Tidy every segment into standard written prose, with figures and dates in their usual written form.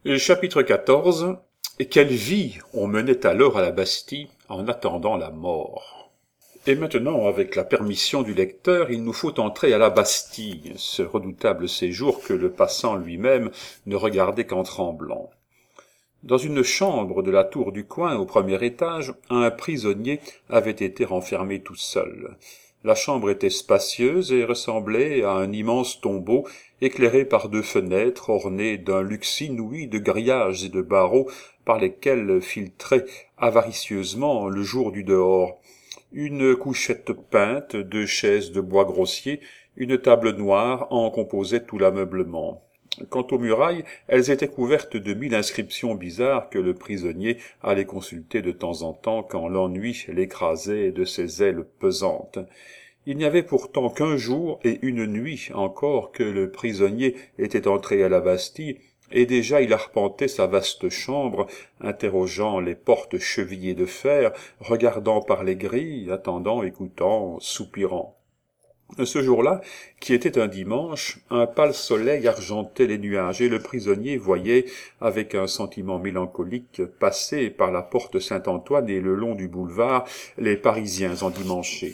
Chapitre 14. Quelle vie on menait alors à la Bastille en attendant la mort. Et maintenant, avec la permission du lecteur, il nous faut entrer à la Bastille, ce redoutable séjour que le passant lui-même ne regardait qu'en tremblant. Dans une chambre de la tour du coin, au premier étage, un prisonnier avait été renfermé tout seul. La chambre était spacieuse et ressemblait à un immense tombeau éclairé par deux fenêtres ornées d'un luxe inouï de grillages et de barreaux par lesquels filtrait avaricieusement le jour du dehors. Une couchette peinte, deux chaises de bois grossier, une table noire en composaient tout l'ameublement. Quant aux murailles, elles étaient couvertes de 1000 inscriptions bizarres que le prisonnier allait consulter de temps en temps quand l'ennui l'écrasait de ses ailes pesantes. Il n'y avait pourtant qu'un jour et une nuit encore que le prisonnier était entré à la Bastille, et déjà il arpentait sa vaste chambre, interrogeant les portes chevillées de fer, regardant par les grilles, attendant, écoutant, soupirant. Ce jour-là, qui était un dimanche, un pâle soleil argentait les nuages, et le prisonnier voyait, avec un sentiment mélancolique, passer par la porte Saint-Antoine et le long du boulevard les Parisiens endimanchés.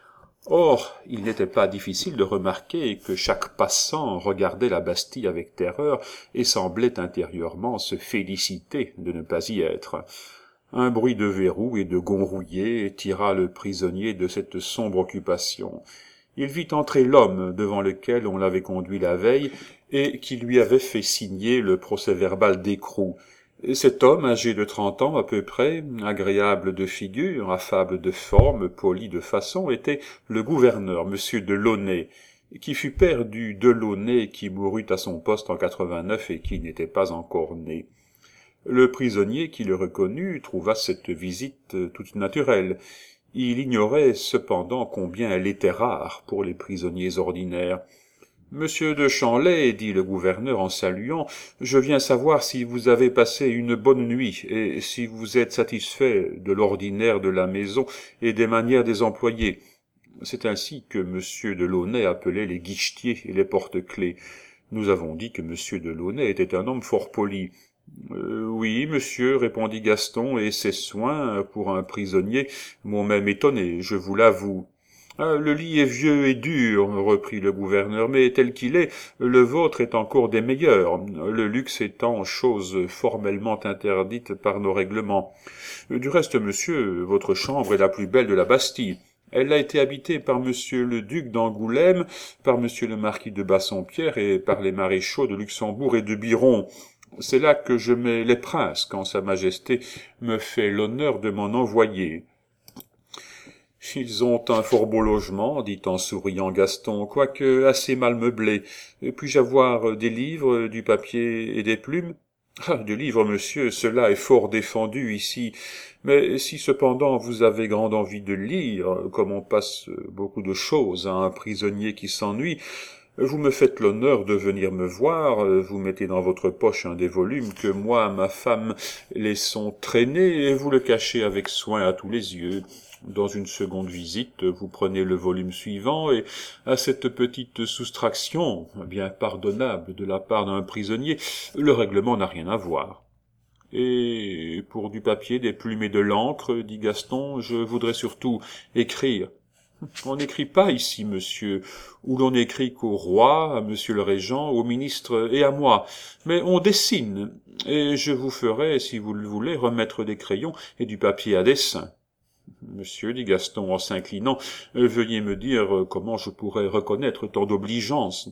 Or, il n'était pas difficile de remarquer que chaque passant regardait la Bastille avec terreur et semblait intérieurement se féliciter de ne pas y être. Un bruit de verrou et de gonds rouillés tira le prisonnier de cette sombre occupation. Il vit entrer l'homme devant lequel on l'avait conduit la veille et qui lui avait fait signer le procès-verbal d'écrou. Cet homme, âgé de 30 ans à peu près, agréable de figure, affable de forme, poli de façon, était le gouverneur, M. Delaunay, qui fut père du Delaunay qui mourut à son poste en 89 et qui n'était pas encore né. Le prisonnier, qui le reconnut, trouva cette visite toute naturelle. Il ignorait cependant combien elle était rare pour les prisonniers ordinaires. « Monsieur de Chanlay, dit le gouverneur en saluant, je viens savoir si vous avez passé une bonne nuit et si vous êtes satisfait de l'ordinaire de la maison et des manières des employés. » C'est ainsi que monsieur Delaunay appelait les guichetiers et les porte-clés. Nous avons dit que monsieur Delaunay était un homme fort poli. Oui, monsieur, répondit Gaston, et ses soins, pour un prisonnier, m'ont même étonné, je vous l'avoue. Le lit est vieux et dur, reprit le gouverneur, mais tel qu'il est, le vôtre est encore des meilleurs, le luxe étant chose formellement interdite par nos règlements. Du reste, monsieur, votre chambre est la plus belle de la Bastille. Elle a été habitée par monsieur le duc d'Angoulême, par monsieur le marquis de Bassompierre et par les maréchaux de Luxembourg et de Biron. C'est là que je mets les princes, quand sa majesté me fait l'honneur de m'en envoyer. « Ils ont un fort beau logement, dit en souriant Gaston, quoique assez mal meublé. Puis-je avoir des livres, du papier et des plumes ? » Ah, des livres, monsieur, cela est fort défendu ici. Mais si cependant vous avez grande envie de lire, comme on passe beaucoup de choses à un prisonnier qui s'ennuie, vous me faites l'honneur de venir me voir, vous mettez dans votre poche un des volumes que moi, ma femme, laissons traîner, et vous le cachez avec soin à tous les yeux. Dans une seconde visite, vous prenez le volume suivant, et à cette petite soustraction, bien pardonnable de la part d'un prisonnier, le règlement n'a rien à voir. « Et pour du papier, des plumes et de l'encre, dit Gaston, je voudrais surtout écrire. » On n'écrit pas ici, monsieur, ou l'on n'écrit qu'au roi, à monsieur le régent, au ministre et à moi, mais on dessine, et je vous ferai, si vous le voulez, remettre des crayons et du papier à dessin. Monsieur, dit Gaston en s'inclinant, veuillez me dire comment je pourrais reconnaître tant d'obligeance.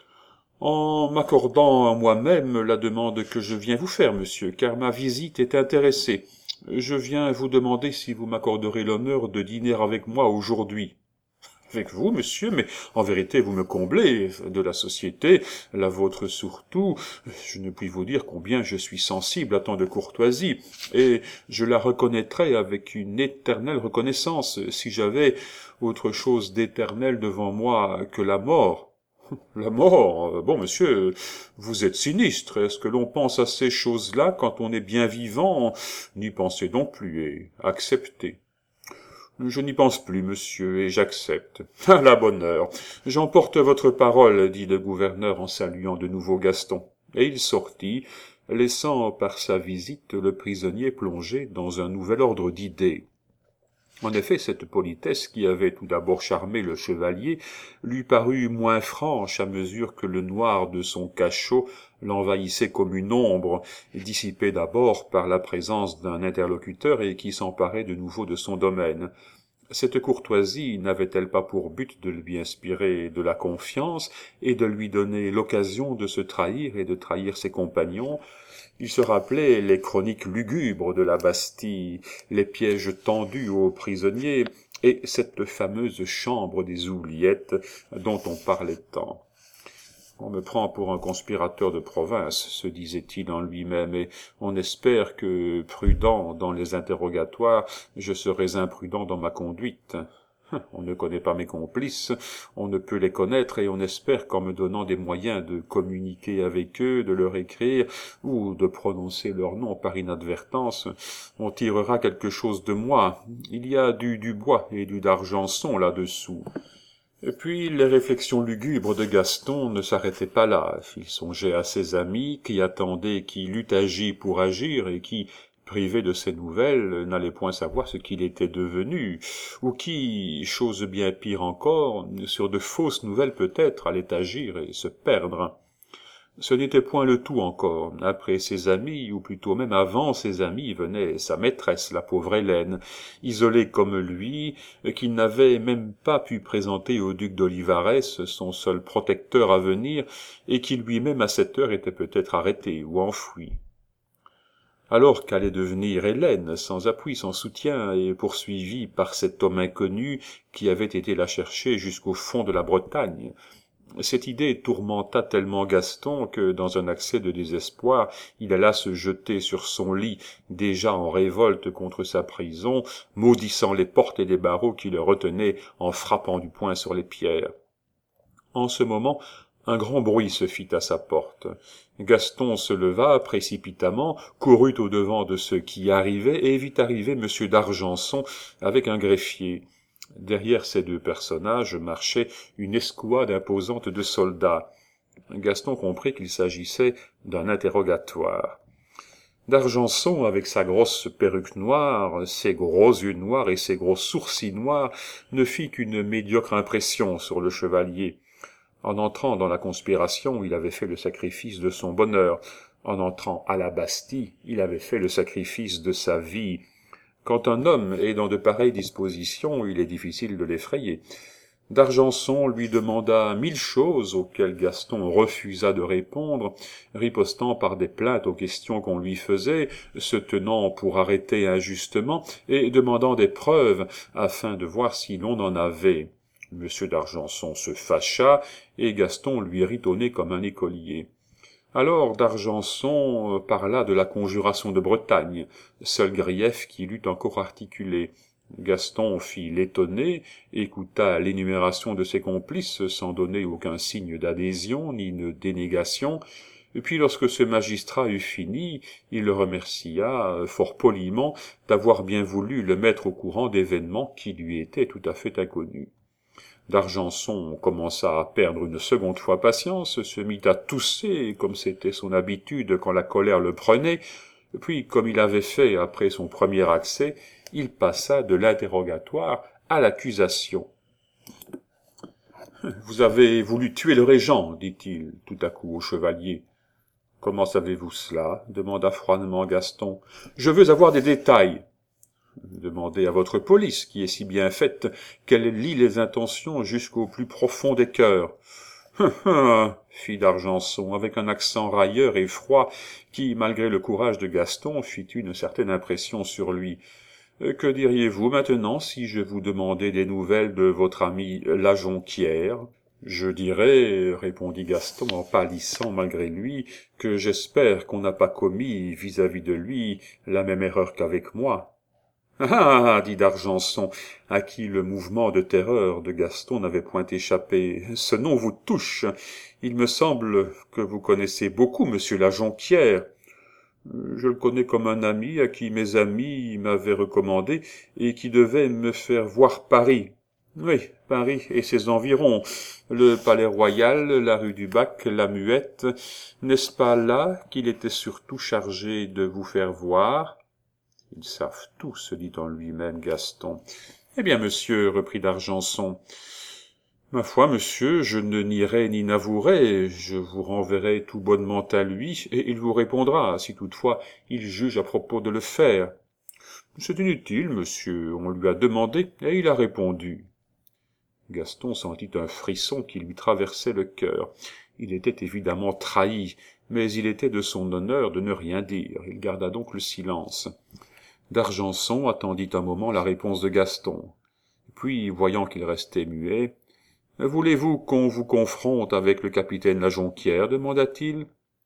En m'accordant à moi-même la demande que je viens vous faire, monsieur, car ma visite est intéressée. Je viens vous demander si vous m'accorderez l'honneur de dîner avec moi aujourd'hui. Avec vous, monsieur, mais en vérité vous me comblez de la société, la vôtre surtout. Je ne puis vous dire combien je suis sensible à tant de courtoisie, et je la reconnaîtrais avec une éternelle reconnaissance si j'avais autre chose d'éternel devant moi que la mort. La mort, bon, monsieur, vous êtes sinistre. Est-ce que l'on pense à ces choses-là quand on est bien vivant? N'y pensez donc plus, et acceptez. Je n'y pense plus, monsieur, et j'accepte. À la bonne heure. J'emporte votre parole, dit le gouverneur en saluant de nouveau Gaston. Et il sortit, laissant par sa visite le prisonnier plongé dans un nouvel ordre d'idées. En effet, cette politesse qui avait tout d'abord charmé le chevalier lui parut moins franche à mesure que le noir de son cachot l'envahissait comme une ombre, dissipée d'abord par la présence d'un interlocuteur et qui s'emparait de nouveau de son domaine. Cette courtoisie n'avait-elle pas pour but de lui inspirer de la confiance et de lui donner l'occasion de se trahir et de trahir ses compagnons? Il se rappelait les chroniques lugubres de la Bastille, les pièges tendus aux prisonniers et cette fameuse chambre des oubliettes dont on parlait tant. On me prend pour un conspirateur de province, se disait-il en lui-même, et on espère que, prudent dans les interrogatoires, je serai imprudent dans ma conduite. On ne connaît pas mes complices, on ne peut les connaître, et on espère qu'en me donnant des moyens de communiquer avec eux, de leur écrire, ou de prononcer leur nom par inadvertance, on tirera quelque chose de moi. Il y a du Dubois et du d'Argenson là-dessous. Et puis les réflexions lugubres de Gaston ne s'arrêtaient pas là. Il songeait à ses amis qui attendaient qu'il eût agi pour agir et qui, privés de ses nouvelles, n'allaient point savoir ce qu'il était devenu, ou qui, chose bien pire encore, sur de fausses nouvelles peut-être, allaient agir et se perdre. Ce n'était point le tout encore. Après ses amis, ou plutôt même avant ses amis, venait sa maîtresse, la pauvre Hélène, isolée comme lui, qu'il n'avait même pas pu présenter au duc d'Olivarès, son seul protecteur à venir, et qui lui-même à cette heure était peut-être arrêté ou enfoui. Alors qu'allait devenir Hélène, sans appui, sans soutien, et poursuivie par cet homme inconnu qui avait été la chercher jusqu'au fond de la Bretagne? Cette idée tourmenta tellement Gaston que, dans un accès de désespoir, il alla se jeter sur son lit, déjà en révolte contre sa prison, maudissant les portes et les barreaux qui le retenaient en frappant du poing sur les pierres. En ce moment, un grand bruit se fit à sa porte. Gaston se leva précipitamment, courut au-devant de ceux qui arrivaient et vit arriver M. d'Argenson avec un greffier. Derrière ces deux personnages marchait une escouade imposante de soldats. Gaston comprit qu'il s'agissait d'un interrogatoire. D'Argenson, avec sa grosse perruque noire, ses gros yeux noirs et ses gros sourcils noirs, ne fit qu'une médiocre impression sur le chevalier. En entrant dans la conspiration, il avait fait le sacrifice de son bonheur. En entrant à la Bastille, il avait fait le sacrifice de sa vie. Quand un homme est dans de pareilles dispositions, il est difficile de l'effrayer. D'Argenson lui demanda 1000 choses auxquelles Gaston refusa de répondre, ripostant par des plaintes aux questions qu'on lui faisait, se tenant pour arrêté injustement et demandant des preuves afin de voir si l'on en avait. Monsieur d'Argenson se fâcha et Gaston lui rit au nez comme un écolier. Alors d'Argenson parla de la conjuration de Bretagne, seul grief qu'il eût encore articulé. Gaston fit l'étonné, écouta l'énumération de ses complices sans donner aucun signe d'adhésion ni de dénégation, et puis lorsque ce magistrat eut fini, il le remercia fort poliment d'avoir bien voulu le mettre au courant d'événements qui lui étaient tout à fait inconnus. D'Argenson commença à perdre une seconde fois patience, se mit à tousser, comme c'était son habitude quand la colère le prenait, puis, comme il avait fait après son premier accès, il passa de l'interrogatoire à l'accusation. « Vous avez voulu tuer le régent, dit-il tout à coup au chevalier. « Comment savez-vous cela » demanda froidement Gaston. « Je veux avoir des détails. » Demandez à votre police, qui est si bien faite qu'elle lit les intentions jusqu'au plus profond des cœurs. « fit d'Argenson, avec un accent railleur et froid, qui, malgré le courage de Gaston, fit une certaine impression sur lui. « Que diriez-vous maintenant si je vous demandais des nouvelles de votre ami la Jonquière ?»« Je dirais, répondit Gaston en pâlissant malgré lui, que j'espère qu'on n'a pas commis vis-à-vis de lui la même erreur qu'avec moi. » Ah, dit d'Argenson, à qui le mouvement de terreur de Gaston n'avait point échappé. Ce nom vous touche. Il me semble que vous connaissez beaucoup monsieur la Jonquière. Je le connais comme un ami à qui mes amis m'avaient recommandé et qui devait me faire voir Paris. Oui, Paris et ses environs, le Palais Royal, la rue du Bac, la Muette, n'est-ce pas là qu'il était surtout chargé de vous faire voir? Ils savent tout, se dit en lui-même Gaston. Eh bien, monsieur, reprit d'Argenson, ma foi, monsieur, je ne nierai ni n'avouerai, je vous renverrai tout bonnement à lui, et il vous répondra, si toutefois il juge à propos de le faire. C'est inutile, monsieur, on lui a demandé, et il a répondu. Gaston sentit un frisson qui lui traversait le cœur. Il était évidemment trahi, mais il était de son honneur de ne rien dire. Il garda donc le silence. D'Argenson attendit un moment la réponse de Gaston. Puis, voyant qu'il restait muet, « Voulez-vous qu'on vous confronte avec le capitaine La Jonquière ?» demanda-t-il.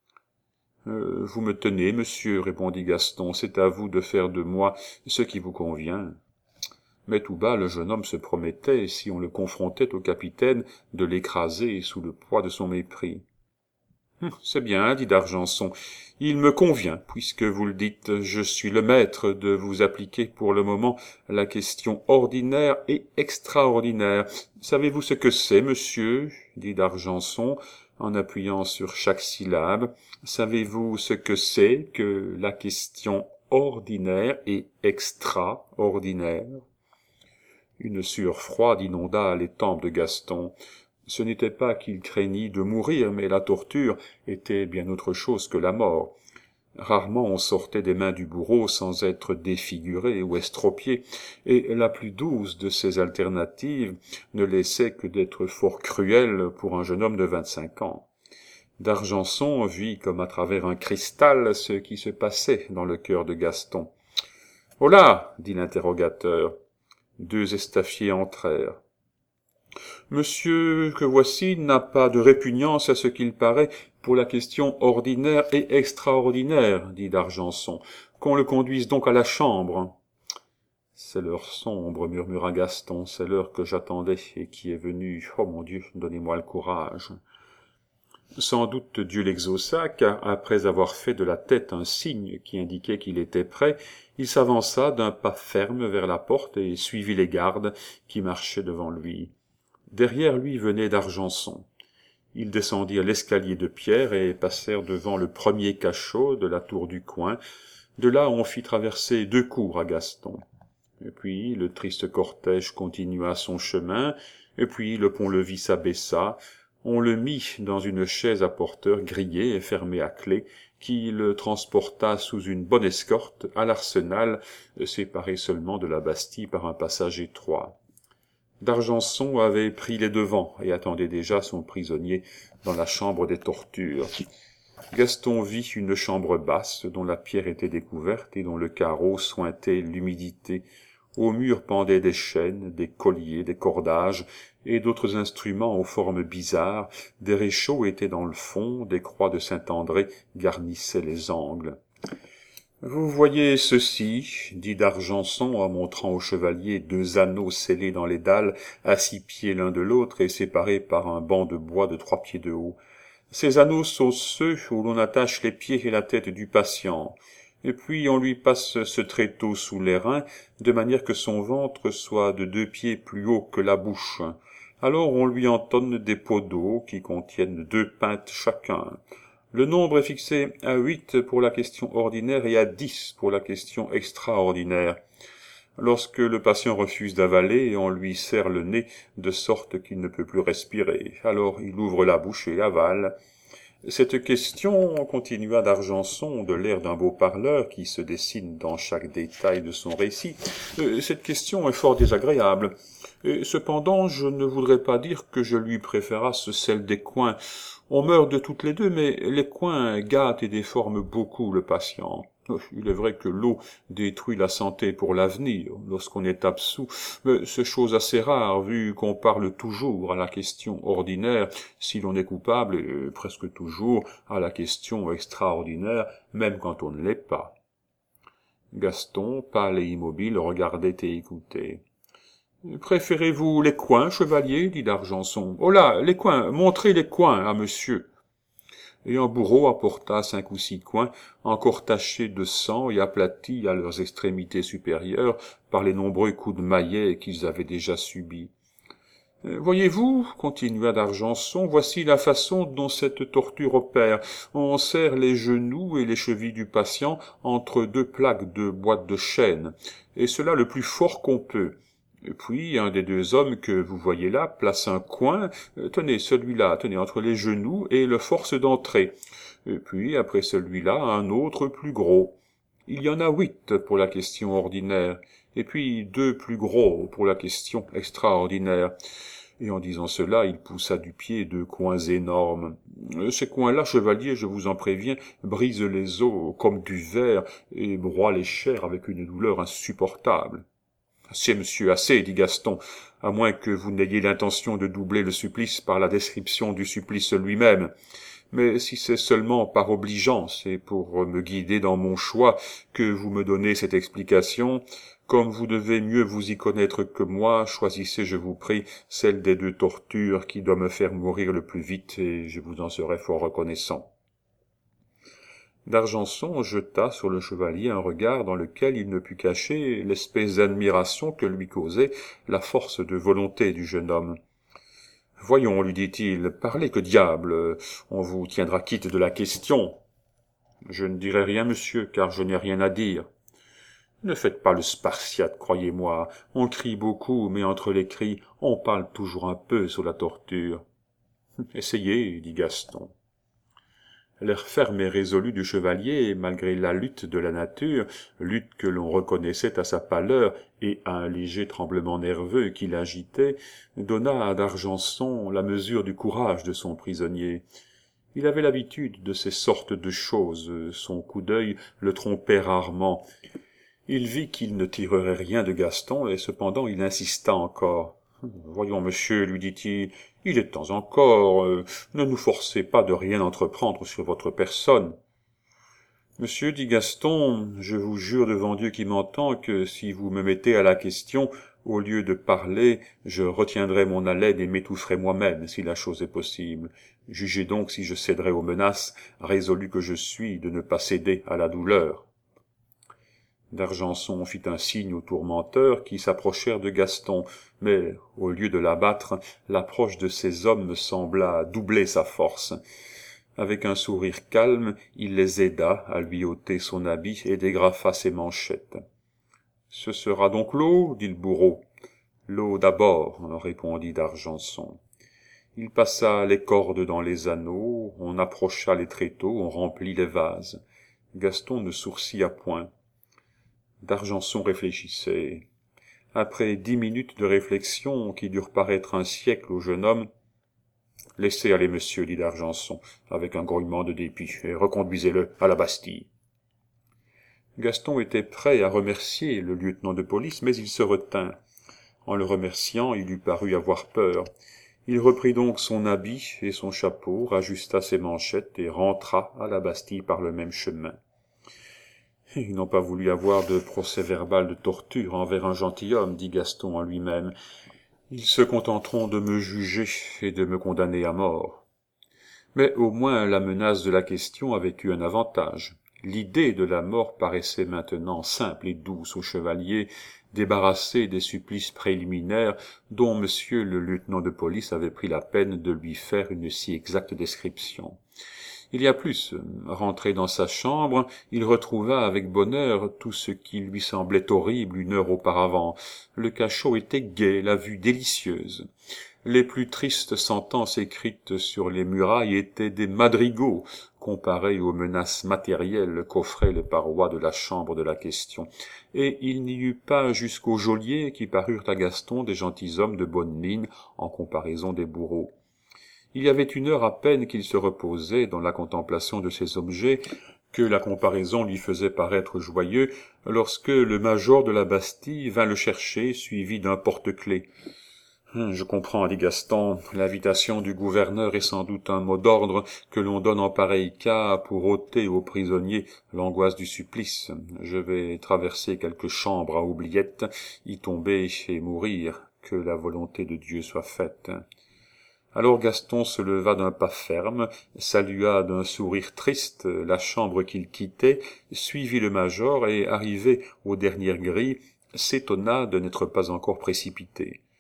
Vous me tenez, monsieur, répondit Gaston, c'est à vous de faire de moi ce qui vous convient. » Mais tout bas, le jeune homme se promettait, si on le confrontait au capitaine, de l'écraser sous le poids de son mépris. « C'est bien, dit d'Argenson, il me convient, puisque vous le dites, je suis le maître de vous appliquer pour le moment la question ordinaire et extraordinaire. Savez-vous ce que c'est, monsieur? Dit d'Argenson, en appuyant sur chaque syllabe. Savez-vous ce que c'est que la question ordinaire et extraordinaire? Une sueur froide inonda les tempes de Gaston. Ce n'était pas qu'il craignît de mourir, mais la torture était bien autre chose que la mort. Rarement on sortait des mains du bourreau sans être défiguré ou estropié, et la plus douce de ces alternatives ne laissait que d'être fort cruelle pour un jeune homme de 25 ans. D'Argenson vit comme à travers un cristal ce qui se passait dans le cœur de Gaston. « Holà !» dit l'interrogateur. Deux estafiers entrèrent. « Monsieur que voici n'a pas de répugnance à ce qu'il paraît pour la question ordinaire et extraordinaire, dit d'Argenson. Qu'on le conduise donc à la chambre. »« C'est l'heure sombre, murmura Gaston, c'est l'heure que j'attendais et qui est venue. Oh mon Dieu, donnez-moi le courage. » Sans doute Dieu l'exauça, car après avoir fait de la tête un signe qui indiquait qu'il était prêt, il s'avança d'un pas ferme vers la porte et suivit les gardes qui marchaient devant lui. Derrière lui venait d'Argenson. Ils descendirent l'escalier de pierre et passèrent devant le premier cachot de la tour du coin. De là on fit traverser 2 cours à Gaston. Et puis le triste cortège continua son chemin, et puis le pont-levis s'abaissa. On le mit dans une chaise à porteur grillée et fermée à clé, qui le transporta sous une bonne escorte à l'Arsenal, séparé seulement de la Bastille par un passage étroit. D'Argenson avait pris les devants et attendait déjà son prisonnier dans la chambre des tortures. Gaston vit une chambre basse dont la pierre était découverte et dont le carreau sointait l'humidité. Aux murs pendaient des chaînes, des colliers, des cordages et d'autres instruments aux formes bizarres. Des réchauds étaient dans le fond, des croix de Saint-André garnissaient les angles. « Vous voyez ceci, dit d'Argenson en montrant au chevalier 2 anneaux scellés dans les dalles, à 6 pieds l'un de l'autre et séparés par un banc de bois de 3 pieds de haut. Ces anneaux sont ceux où l'on attache les pieds et la tête du patient. Et puis on lui passe ce tréteau sous les reins, de manière que son ventre soit de 2 pieds plus haut que la bouche. Alors on lui entonne des pots d'eau qui contiennent 2 pintes chacun. Le nombre est fixé à 8 pour la question ordinaire et à 10 pour la question extraordinaire. Lorsque le patient refuse d'avaler, on lui serre le nez de sorte qu'il ne peut plus respirer. Alors il ouvre la bouche et avale. Cette question, continua d'Argenson, de l'air d'un beau parleur qui se dessine dans chaque détail de son récit, cette question est fort désagréable. Et cependant, je ne voudrais pas dire que je lui préférasse celle des coins. On meurt de toutes les deux, mais les coins gâtent et déforment beaucoup le patient. Il est vrai que l'eau détruit la santé pour l'avenir, lorsqu'on est absous, mais c'est chose assez rare, vu qu'on parle toujours à la question ordinaire si l'on est coupable, et presque toujours à la question extraordinaire, même quand on ne l'est pas. Gaston, pâle et immobile, regardait et écoutait. « Préférez-vous les coins, chevalier ?» dit d'Argenson. « Oh là, les coins, montrez les coins à monsieur !» Et un bourreau apporta 5 ou 6 coins, encore tachés de sang et aplatis à leurs extrémités supérieures par les nombreux coups de maillet qu'ils avaient déjà subis. Voyez-vous, continua d'Argenson, voici la façon dont cette torture opère. On serre les genoux et les chevilles du patient entre deux plaques de boîte de chêne, et cela le plus fort qu'on peut. Et puis, un des deux hommes que vous voyez là place un coin, tenez, celui-là, tenez, entre les genoux, et le force d'entrer. Et puis, après celui-là, un autre plus gros. Il y en a 8 pour la question ordinaire, et puis 2 plus gros pour la question extraordinaire. Et en disant cela, il poussa du pied 2 coins énormes. Ces coins-là, chevalier, je vous en préviens, brisent les os comme du verre et broient les chairs avec une douleur insupportable. « Assez, monsieur, assez, dit Gaston, à moins que vous n'ayez l'intention de doubler le supplice par la description du supplice lui-même. Mais si c'est seulement par obligeance et pour me guider dans mon choix que vous me donnez cette explication, comme vous devez mieux vous y connaître que moi, choisissez, je vous prie, celle des 2 tortures qui doit me faire mourir le plus vite, et je vous en serai fort reconnaissant. » D'Argenson jeta sur le chevalier un regard dans lequel il ne put cacher l'espèce d'admiration que lui causait la force de volonté du jeune homme. « Voyons, lui dit-il, parlez, que diable, on vous tiendra quitte de la question. »« Je ne dirai rien, monsieur, car je n'ai rien à dire. »« Ne faites pas le spartiate, croyez-moi, on crie beaucoup, mais entre les cris, on parle toujours un peu sur la torture. »« Essayez, dit Gaston. » L'air ferme et résolu du chevalier, malgré la lutte de la nature, lutte que l'on reconnaissait à sa pâleur et à un léger tremblement nerveux qui l'agitait, donna à d'Argenson la mesure du courage de son prisonnier. Il avait l'habitude de ces sortes de choses, son coup d'œil le trompait rarement. Il vit qu'il ne tirerait rien de Gaston, et cependant il insista encore. « Voyons, monsieur, lui dit-il, il est temps encore, ne nous forcez pas de rien entreprendre sur votre personne. »« Monsieur, dit Gaston, je vous jure devant Dieu qui m'entend que si vous me mettez à la question, au lieu de parler, je retiendrai mon haleine et m'étoufferai moi-même, si la chose est possible. Jugez donc si je céderai aux menaces, résolu que je suis de ne pas céder à la douleur. » D'Argenson fit un signe aux tourmenteurs qui s'approchèrent de Gaston, mais, au lieu de l'abattre, l'approche de ces hommes sembla doubler sa force. Avec un sourire calme, il les aida à lui ôter son habit et dégrafa ses manchettes. « Ce sera donc l'eau, dit le bourreau. « L'eau d'abord, répondit d'Argenson. Il passa les cordes dans les anneaux, on approcha les tréteaux, on remplit les vases. Gaston ne sourcilla point. D'Argenson réfléchissait. Après 10 minutes de réflexion qui durent paraître un siècle au jeune homme, « Laissez aller, monsieur, dit d'Argenson, avec un grognement de dépit, et reconduisez-le à la Bastille. » Gaston était prêt à remercier le lieutenant de police, mais il se retint. En le remerciant, il eût paru avoir peur. Il reprit donc son habit et son chapeau, rajusta ses manchettes et rentra à la Bastille par le même chemin. Ils n'ont pas voulu avoir de procès-verbal de torture envers un gentilhomme, dit Gaston en lui-même. Ils se contenteront de me juger et de me condamner à mort. Mais au moins la menace de la question avait eu un avantage. L'idée de la mort paraissait maintenant simple et douce au chevalier, débarrassé des supplices préliminaires dont monsieur le lieutenant de police avait pris la peine de lui faire une si exacte description. Il y a plus, rentré dans sa chambre, il retrouva avec bonheur tout ce qui lui semblait horrible 1 heure auparavant. Le cachot était gai, la vue délicieuse. Les plus tristes sentences écrites sur les murailles étaient des madrigaux, comparés aux menaces matérielles qu'offraient les parois de la chambre de la question, et il n'y eut pas jusqu'aux geôliers qui parurent à Gaston des gentilshommes de bonne mine en comparaison des bourreaux. Il y avait 1 heure à peine qu'il se reposait dans la contemplation de ces objets, que la comparaison lui faisait paraître joyeux, lorsque le major de la Bastille vint le chercher, suivi d'un porte-clés. « Je comprends, dit Gaston, l'invitation du gouverneur est sans doute un mot d'ordre que l'on donne en pareil cas pour ôter aux prisonniers l'angoisse du supplice. Je vais traverser quelques chambres à oubliettes, y tomber et mourir, que la volonté de Dieu soit faite. » Alors Gaston se leva d'un pas ferme, salua d'un sourire triste la chambre qu'il quittait, suivit le major et, arrivé aux dernières grilles, s'étonna de n'être pas encore précipité.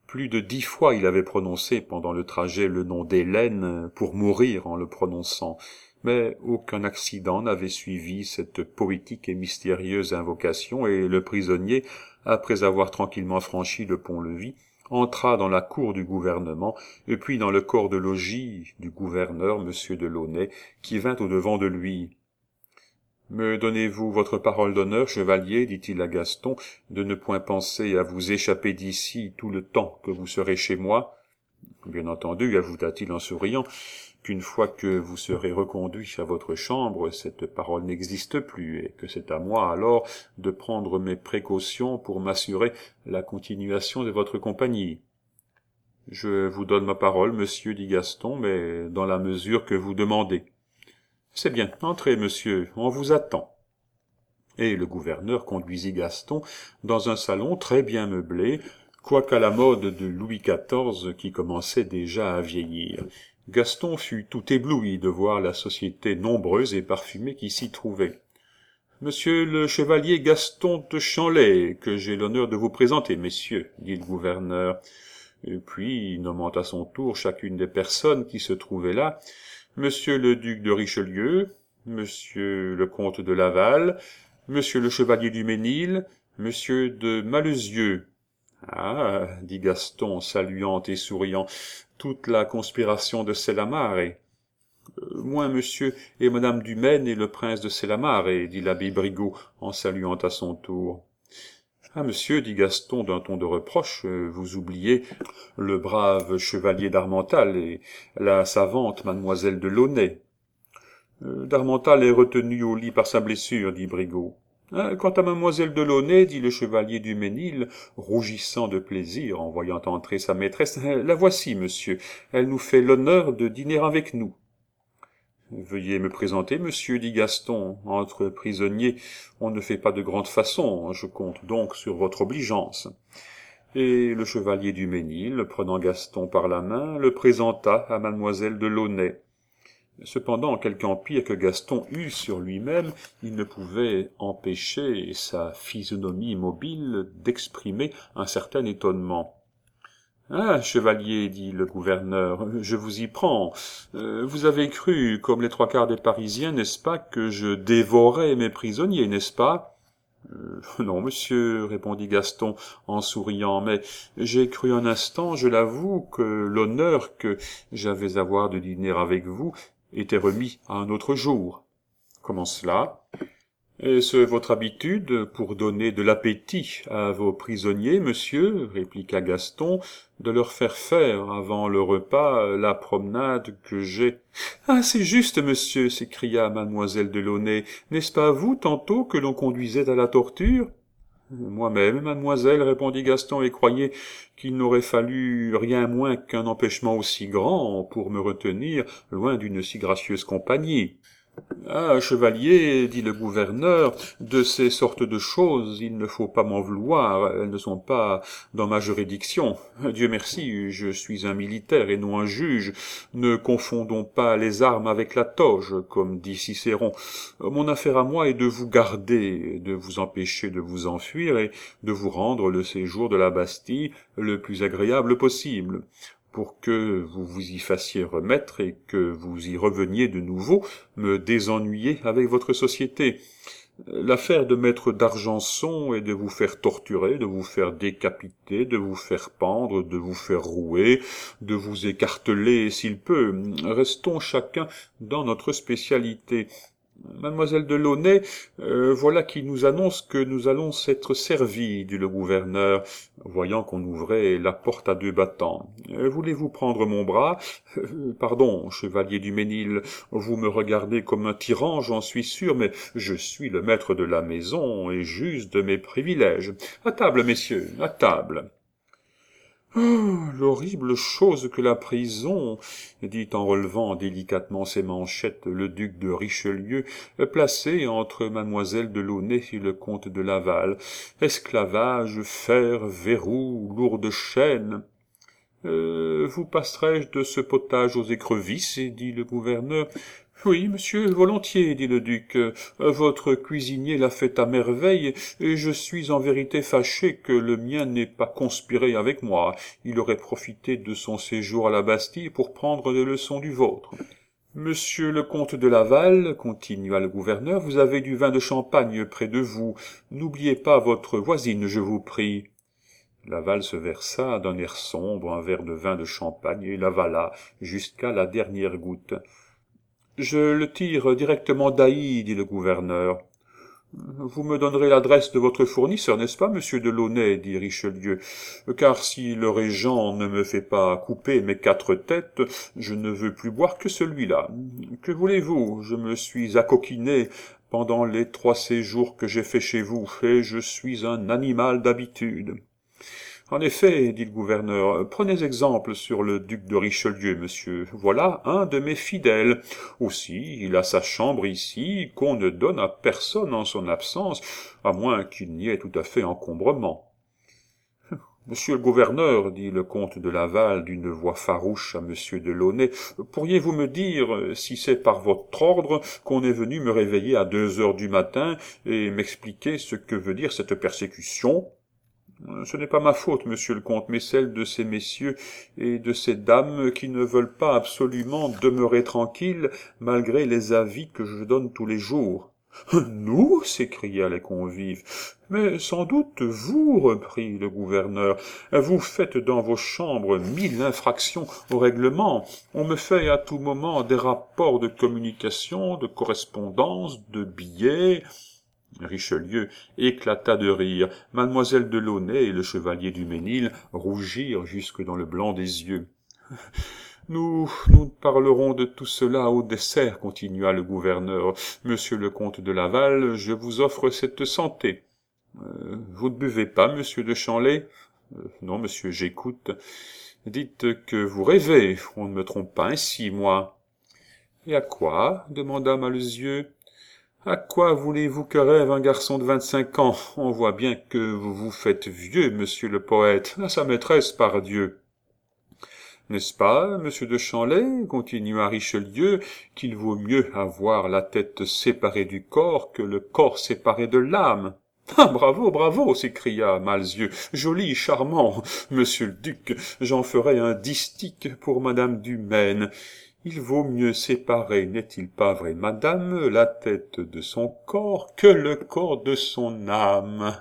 Plus de 10 fois il avait prononcé pendant le trajet le nom d'Hélène pour mourir en le prononçant, mais aucun accident n'avait suivi cette poétique et mystérieuse invocation, et le prisonnier, après avoir tranquillement franchi le pont-levis, entra dans la cour du gouvernement, et puis dans le corps de logis du gouverneur, M. Delaunay, qui vint au-devant de lui. « Me donnez-vous votre parole d'honneur, chevalier, dit-il à Gaston, de ne point penser à vous échapper d'ici tout le temps que vous serez chez moi? Bien entendu, ajouta-t-il en souriant, qu'une fois que vous serez reconduit à votre chambre, cette parole n'existe plus, et que c'est à moi, alors, de prendre mes précautions pour m'assurer la continuation de votre compagnie. Je vous donne ma parole, monsieur, dit Gaston, mais dans la mesure que vous demandez. C'est bien, entrez, monsieur, on vous attend. Et le gouverneur conduisit Gaston dans un salon très bien meublé, quoiqu'à la mode de Louis XIV qui commençait déjà à vieillir. Gaston fut tout ébloui de voir la société nombreuse et parfumée qui s'y trouvait. « Monsieur le chevalier Gaston de Chanlay, que j'ai l'honneur de vous présenter, messieurs, » dit le gouverneur. Et puis, nommant à son tour chacune des personnes qui se trouvaient là, Monsieur le duc de Richelieu, Monsieur le comte de Laval, Monsieur le chevalier du Ménil, Monsieur de Malesieux. « Ah, dit Gaston, saluant et souriant, toute la conspiration de Cellamare. Moi, monsieur et madame du Maine et le prince de Cellamare, dit l'abbé Brigaut, en saluant à son tour. « Ah, monsieur, dit Gaston d'un ton de reproche, vous oubliez le brave chevalier d'Harmental et la savante mademoiselle de Launay. D'Harmental est retenu au lit par sa blessure, dit Brigaut. Quant à mademoiselle de Launay, dit le chevalier du Ménil, rougissant de plaisir en voyant entrer sa maîtresse, la voici, monsieur, elle nous fait l'honneur de dîner avec nous. Veuillez me présenter, monsieur, dit Gaston. Entre prisonniers, on ne fait pas de grande façon, je compte donc sur votre obligeance. Et le chevalier du Ménil, prenant Gaston par la main, le présenta à mademoiselle de Launay. Cependant, quelque empire que Gaston eût sur lui-même, il ne pouvait empêcher sa physionomie mobile d'exprimer un certain étonnement. « Ah, chevalier, dit le gouverneur, je vous y prends. Vous avez cru, comme les trois quarts des Parisiens, n'est-ce pas, que je dévorais mes prisonniers, n'est-ce pas ? Non, monsieur, répondit Gaston en souriant, mais j'ai cru un instant, je l'avoue, que l'honneur que j'avais à avoir de dîner avec vous était remis à un autre jour. Comment cela ? Est-ce votre habitude, pour donner de l'appétit à vos prisonniers, monsieur, répliqua Gaston, de leur faire avant le repas la promenade que j'ai... Ah, c'est juste, monsieur, s'écria mademoiselle de Launay. N'est-ce pas vous, tantôt, que l'on conduisait à la torture? Moi-même, mademoiselle, répondit Gaston, et croyez qu'il n'aurait fallu rien moins qu'un empêchement aussi grand pour me retenir loin d'une si gracieuse compagnie. Ah, chevalier, dit le gouverneur, de ces sortes de choses, il ne faut pas m'en vouloir, elles ne sont pas dans ma juridiction. Dieu merci, je suis un militaire et non un juge. Ne confondons pas les armes avec la toge, comme dit Cicéron. Mon affaire à moi est de vous garder, de vous empêcher de vous enfuir et de vous rendre le séjour de la Bastille le plus agréable possible. Pour que vous vous y fassiez remettre et que vous y reveniez de nouveau, me désennuyer avec votre société. L'affaire de maître d'Argenson est de vous faire torturer, de vous faire décapiter, de vous faire pendre, de vous faire rouer, de vous écarteler s'il peut. Restons chacun dans notre spécialité. Mademoiselle de Launay, voilà qui nous annonce que nous allons être servis, dit le gouverneur, voyant qu'on ouvrait la porte à deux battants. Voulez-vous prendre mon bras? Pardon, chevalier du Ménil, vous me regardez comme un tyran, j'en suis sûr, mais je suis le maître de la maison et juge de mes privilèges. À table, messieurs, à table. Oh, l'horrible chose que la prison, dit en relevant délicatement ses manchettes le duc de Richelieu, placé entre mademoiselle de Launay et le comte de Laval. Esclavage, fer, verrou, lourde chaîne. Vous passerai-je de ce potage aux écrevisses, dit le gouverneur. Oui, monsieur, volontiers, dit le duc. Votre cuisinier l'a fait à merveille, et je suis en vérité fâché que le mien n'ait pas conspiré avec moi. Il aurait profité de son séjour à la Bastille pour prendre des leçons du vôtre. Monsieur le comte de Laval, continua le gouverneur, vous avez du vin de champagne près de vous. N'oubliez pas votre voisine, je vous prie. Laval se versa d'un air sombre un verre de vin de champagne et l'avala jusqu'à la dernière goutte. « Je le tire directement d'Ailly, dit le gouverneur. « Vous me donnerez l'adresse de votre fournisseur, n'est-ce pas, monsieur de Launay, dit Richelieu, car si le régent ne me fait pas couper mes 4 têtes, je ne veux plus boire que celui-là. Que voulez-vous, je me suis accoquiné pendant les 3 séjours que j'ai fait chez vous, et je suis un animal d'habitude. » En effet, dit le gouverneur, prenez exemple sur le duc de Richelieu, monsieur. Voilà un de mes fidèles. Aussi, il a sa chambre ici, qu'on ne donne à personne en son absence, à moins qu'il n'y ait tout à fait encombrement. Monsieur le gouverneur, dit le comte de Laval d'une voix farouche à monsieur de Launay, pourriez-vous me dire si c'est par votre ordre qu'on est venu me réveiller à 2 heures du matin et m'expliquer ce que veut dire cette persécution? Ce n'est pas ma faute, monsieur le comte, mais celle de ces messieurs et de ces dames qui ne veulent pas absolument demeurer tranquilles malgré les avis que je donne tous les jours. « Nous » s'écrièrent les convives. « Mais sans doute vous, reprit le gouverneur, vous faites dans vos chambres 1000 infractions au règlement. On me fait à tout moment des rapports de communication, de correspondance, de billets. » Richelieu éclata de rire. Mademoiselle de Launay et le chevalier du Ménil rougirent jusque dans le blanc des yeux. « Nous parlerons de tout cela au dessert, continua le gouverneur. Monsieur le comte de Laval, je vous offre cette santé. Vous ne buvez pas, monsieur de Chanlay? Non, monsieur, j'écoute. Dites que vous rêvez, on ne me trompe pas ainsi, moi. Et à quoi? Demanda Malzieu. À quoi voulez-vous que rêve un garçon de 25 ans? On voit bien que vous vous faites vieux, monsieur le poète, à sa maîtresse, pardieu. N'est-ce pas, monsieur de Chanlay, continua Richelieu, qu'il vaut mieux avoir la tête séparée du corps que le corps séparé de l'âme? Ah, bravo, bravo, s'écria Malzieu. Joli, charmant, monsieur le duc, j'en ferai un distique pour madame du Maine. Il vaut mieux séparer, n'est-il pas vrai, madame, la tête de son corps que le corps de son âme.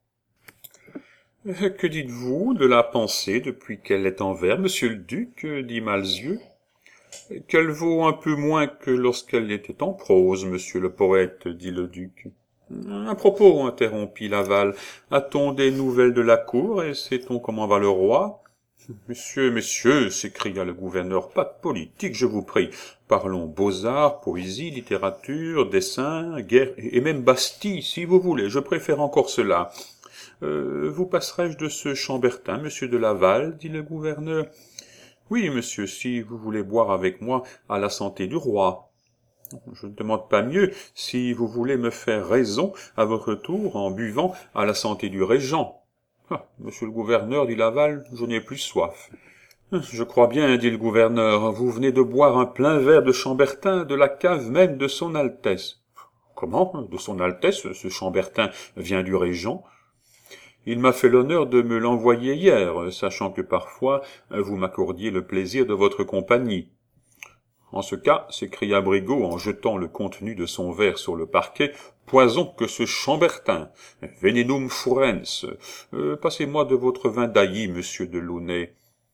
Que dites-vous de la pensée depuis qu'elle est en vers, monsieur le duc, dit Malzieu. Qu'elle vaut un peu moins que lorsqu'elle était en prose, monsieur le poète, dit le duc. À propos, interrompit Laval, a-t-on des nouvelles de la cour et sait-on comment va le roi? Messieurs, s'écria le gouverneur, pas de politique, je vous prie. Parlons beaux-arts, poésie, littérature, dessin, guerre, et même Bastille, si vous voulez, je préfère encore cela. Vous passerai-je de ce Chambertin, monsieur de Laval, dit le gouverneur. Oui, monsieur, si vous voulez boire avec moi à la santé du roi. Je ne demande pas mieux si vous voulez me faire raison à votre tour en buvant à la santé du régent. Ah, monsieur le gouverneur, dit Laval, je n'ai plus soif. Je crois bien, dit le gouverneur, vous venez de boire un plein verre de Chambertin de la cave même de son Altesse. Comment? De son Altesse? Ce Chambertin vient du régent? Il m'a fait l'honneur de me l'envoyer hier, sachant que parfois vous m'accordiez le plaisir de votre compagnie. En ce cas, s'écria Brigaut en jetant le contenu de son verre sur le parquet, poison que ce Chambertin, venenum furens. Passez-moi de votre vin d'Ailly, monsieur de Launay.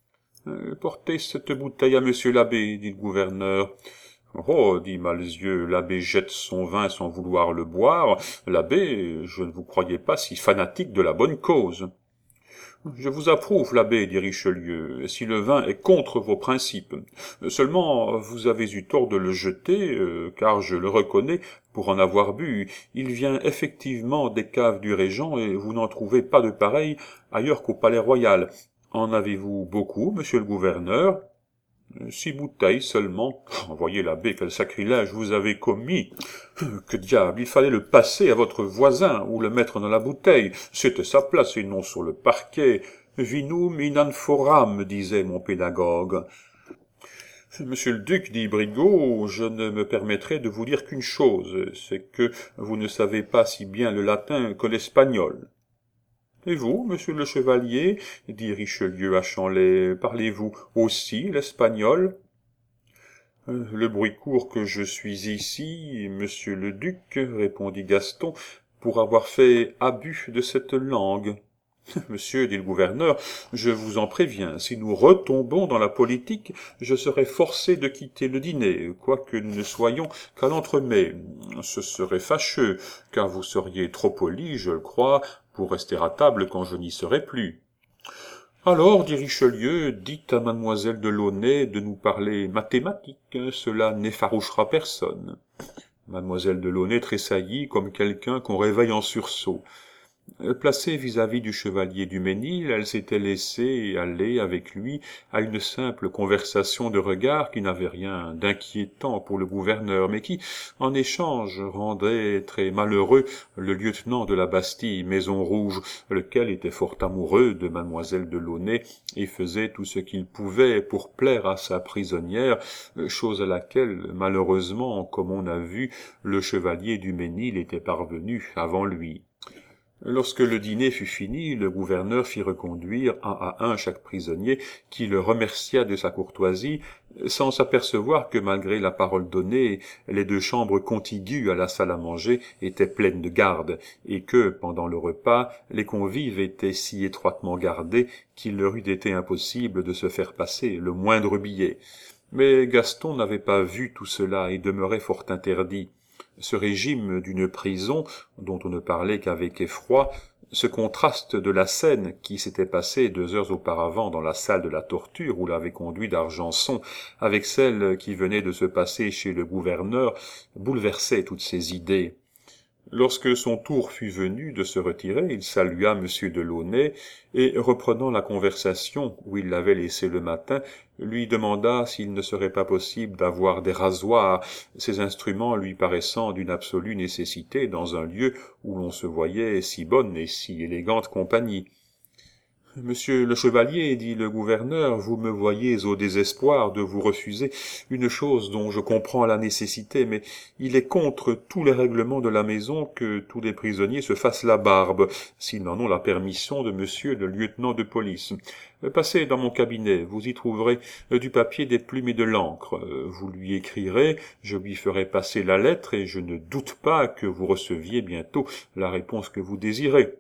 Portez cette bouteille à monsieur l'abbé, dit le gouverneur. Oh, dit Malzieu, l'abbé jette son vin sans vouloir le boire. L'abbé, je ne vous croyais pas si fanatique de la bonne cause. Je vous approuve, l'abbé, dit Richelieu, si le vin est contre vos principes. Seulement, vous avez eu tort de le jeter, car je le reconnais pour en avoir bu. Il vient effectivement des caves du régent, et vous n'en trouvez pas de pareil ailleurs qu'au palais royal. En avez-vous beaucoup, monsieur le gouverneur? 6 bouteilles seulement. Voyez, l'abbé, quel sacrilège vous avez commis. Que diable, il fallait le passer à votre voisin, ou le mettre dans la bouteille. C'était sa place, et non sur le parquet. Vinum in anforam, disait mon pédagogue. Monsieur le duc, dit Brigaut, je ne me permettrai de vous dire qu'une chose, c'est que vous ne savez pas si bien le latin que l'espagnol. Et vous, monsieur le chevalier, dit Richelieu à Chanlay, parlez-vous aussi l'espagnol? Le bruit court que je suis ici, monsieur le duc, répondit Gaston, pour avoir fait abus de cette langue. Monsieur, dit le gouverneur, je vous en préviens, si nous retombons dans la politique, je serai forcé de quitter le dîner, quoique nous ne soyons qu'à l'entremets. Ce serait fâcheux, car vous seriez trop poli, je le crois, pour rester à table quand je n'y serai plus. Alors, dit Richelieu, dites à mademoiselle de Launay de nous parler mathématiques, cela n'effarouchera personne. Mademoiselle de Launay tressaillit comme quelqu'un qu'on réveille en sursaut. Placée vis-à-vis du chevalier du Mesnil, elle s'était laissée aller avec lui à une simple conversation de regard qui n'avait rien d'inquiétant pour le gouverneur, mais qui, en échange, rendait très malheureux le lieutenant de la Bastille, Maison Rouge, lequel était fort amoureux de mademoiselle de Launay et faisait tout ce qu'il pouvait pour plaire à sa prisonnière, chose à laquelle, malheureusement, comme on a vu, le chevalier du Mesnil était parvenu avant lui. Lorsque le dîner fut fini, le gouverneur fit reconduire un à un chaque prisonnier, qui le remercia de sa courtoisie, sans s'apercevoir que malgré la parole donnée, les deux chambres contiguës à la salle à manger étaient pleines de gardes, et que, pendant le repas, les convives étaient si étroitement gardés qu'il leur eût été impossible de se faire passer le moindre billet. Mais Gaston n'avait pas vu tout cela et demeurait fort interdit. Ce régime d'une prison, dont on ne parlait qu'avec effroi, ce contraste de la scène qui s'était passée 2 heures auparavant dans la salle de la torture où l'avait conduit d'Argenson, avec celle qui venait de se passer chez le gouverneur, bouleversait toutes ses idées. Lorsque son tour fut venu de se retirer, il salua M. de Launay, et, reprenant la conversation où il l'avait laissée le matin, lui demanda s'il ne serait pas possible d'avoir des rasoirs, ces instruments lui paraissant d'une absolue nécessité dans un lieu où l'on se voyait si bonne et si élégante compagnie. Monsieur le chevalier, dit le gouverneur, vous me voyez au désespoir de vous refuser une chose dont je comprends la nécessité, mais il est contre tous les règlements de la maison que tous les prisonniers se fassent la barbe, s'ils n'en ont la permission de monsieur le lieutenant de police. Passez dans mon cabinet, vous y trouverez du papier, des plumes et de l'encre. Vous lui écrirez, je lui ferai passer la lettre, et je ne doute pas que vous receviez bientôt la réponse que vous désirez.